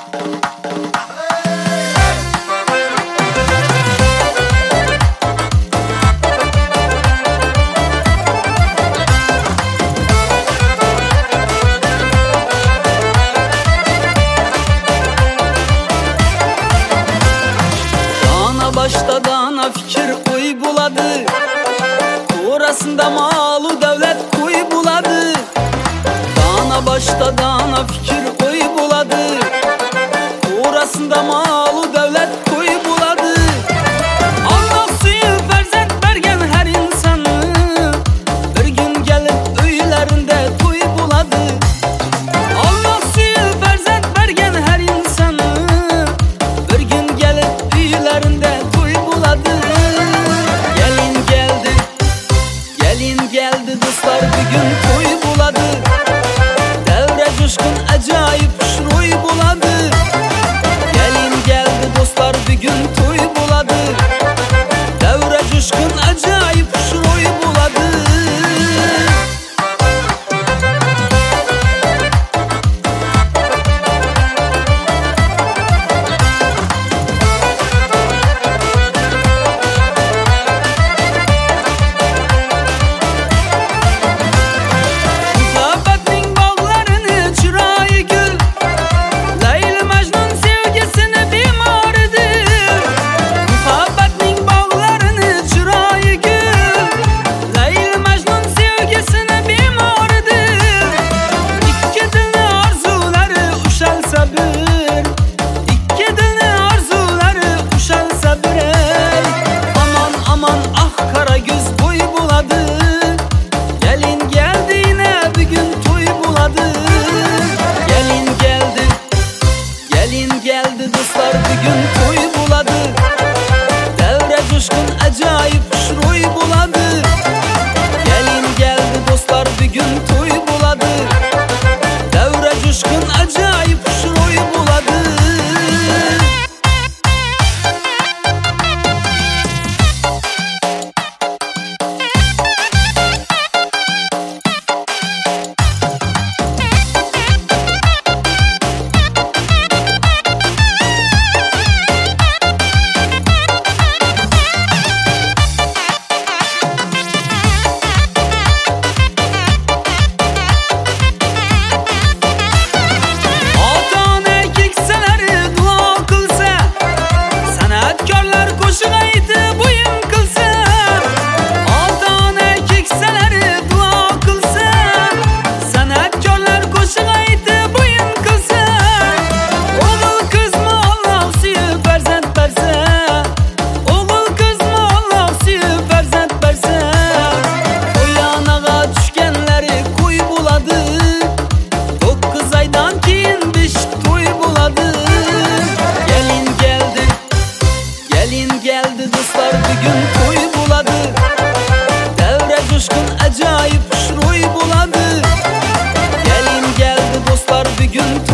Başta dana fikir uy buladı, orasında malı devlet uy buladı. Dana başta dana fikir uy buladı, orasında malı devlet uy buladı. Allah suyu ferzent bergen her insanı, bir gün gelip öylerinde uy buladı. Allah suyu ferzent bergen her insanı, bir gün gelip öylerinde geldi dostlar bugün toy buladı. Devre coşkun acayip şuruy buladı. Gelin geldi dostlar bugün toy buladı. Devre coşkun acayip şuruy buladı. Geldi dostlar bugün toy buladı. Devre coşkun acayip şuruy buladı. Gelin geldi dostlar bugün toy buladı. Devre coşkun acayip şuruy buladı. Geldi dostlar bugün toy buladı. Devre coşkun acayip şuruy buladı. Gelin geldi dostlar bugün